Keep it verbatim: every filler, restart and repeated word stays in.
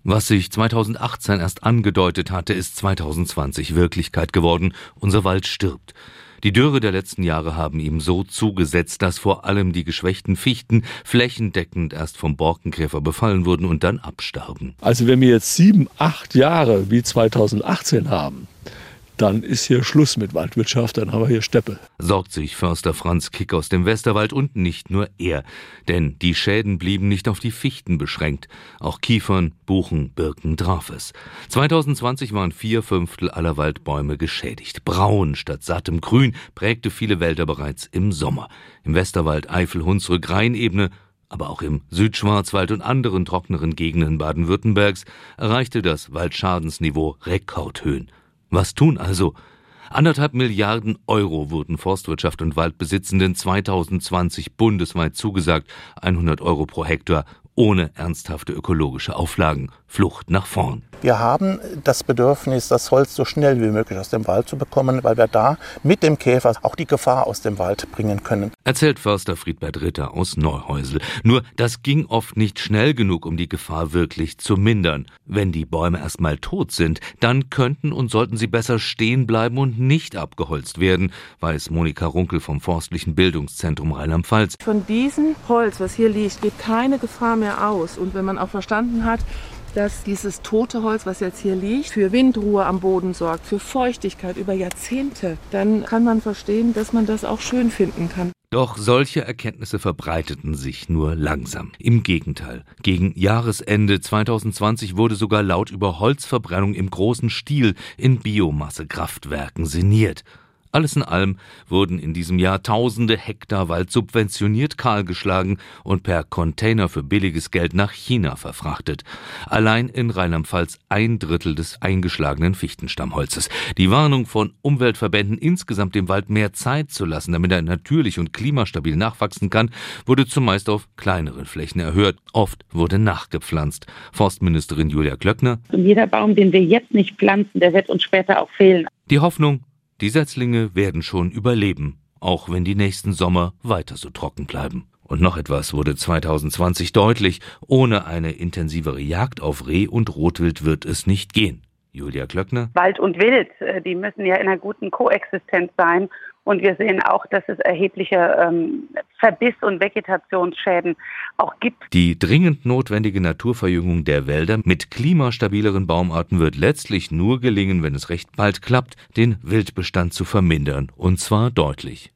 Was sich zweitausendachtzehn erst angedeutet hatte, ist zweitausendzwanzig Wirklichkeit geworden. Unser Wald stirbt. Die Dürre der letzten Jahre haben ihm so zugesetzt, dass vor allem die geschwächten Fichten flächendeckend erst vom Borkenkäfer befallen wurden und dann abstarben. Also wenn wir jetzt sieben, acht Jahre wie zweitausendachtzehn haben, dann ist hier Schluss mit Waldwirtschaft, dann haben wir hier Steppe. Sorgt sich Förster Franz Kick aus dem Westerwald und nicht nur er. Denn die Schäden blieben nicht auf die Fichten beschränkt. Auch Kiefern, Buchen, Birken traf es. zweitausendzwanzig waren vier Fünftel aller Waldbäume geschädigt. Braun statt sattem Grün prägte viele Wälder bereits im Sommer. Im Westerwald, Eifel, Hunsrück, Rheinebene, aber auch im Südschwarzwald und anderen trockneren Gegenden Baden-Württembergs erreichte das Waldschadensniveau Rekordhöhen. Was tun also? Anderthalb Milliarden Euro wurden Forstwirtschaft und Waldbesitzenden zweitausendzwanzig bundesweit zugesagt, hundert Euro pro Hektar, ohne ernsthafte ökologische Auflagen. Flucht nach vorn. Wir haben das Bedürfnis, das Holz so schnell wie möglich aus dem Wald zu bekommen, weil wir da mit dem Käfer auch die Gefahr aus dem Wald bringen können. Erzählt Förster Friedbert Ritter aus Neuhäusel. Nur, das ging oft nicht schnell genug, um die Gefahr wirklich zu mindern. Wenn die Bäume erstmal tot sind, dann könnten und sollten sie besser stehen bleiben und nicht abgeholzt werden, weiß Monika Runkel vom Forstlichen Bildungszentrum Rheinland-Pfalz. Von diesem Holz, was hier liegt, geht keine Gefahr mehr aus. Und wenn man auch verstanden hat, dass dieses tote Holz, was jetzt hier liegt, für Windruhe am Boden sorgt, für Feuchtigkeit über Jahrzehnte, dann kann man verstehen, dass man das auch schön finden kann. Doch solche Erkenntnisse verbreiteten sich nur langsam. Im Gegenteil, gegen Jahresende zweitausendzwanzig wurde sogar laut über Holzverbrennung im großen Stil in Biomassekraftwerken sinniert. Alles in allem wurden in diesem Jahr tausende Hektar Wald subventioniert kahlgeschlagen und per Container für billiges Geld nach China verfrachtet. Allein in Rheinland-Pfalz ein Drittel des eingeschlagenen Fichtenstammholzes. Die Warnung von Umweltverbänden, insgesamt dem Wald mehr Zeit zu lassen, damit er natürlich und klimastabil nachwachsen kann, wurde zumeist auf kleineren Flächen erhöht. Oft wurde nachgepflanzt. Forstministerin Julia Klöckner: Und jeder Baum, den wir jetzt nicht pflanzen, der wird uns später auch fehlen. Die Hoffnung: Die Setzlinge werden schon überleben, auch wenn die nächsten Sommer weiter so trocken bleiben. Und noch etwas wurde zweitausendzwanzig deutlich: Ohne eine intensivere Jagd auf Reh und Rotwild wird es nicht gehen. Julia Klöckner: Wald und Wild, die müssen ja in einer guten Koexistenz sein. Und wir sehen auch, dass es erhebliche ähm, Verbiss- und Vegetationsschäden auch gibt. Die dringend notwendige Naturverjüngung der Wälder mit klimastabileren Baumarten wird letztlich nur gelingen, wenn es recht bald klappt, den Wildbestand zu vermindern. Und zwar deutlich.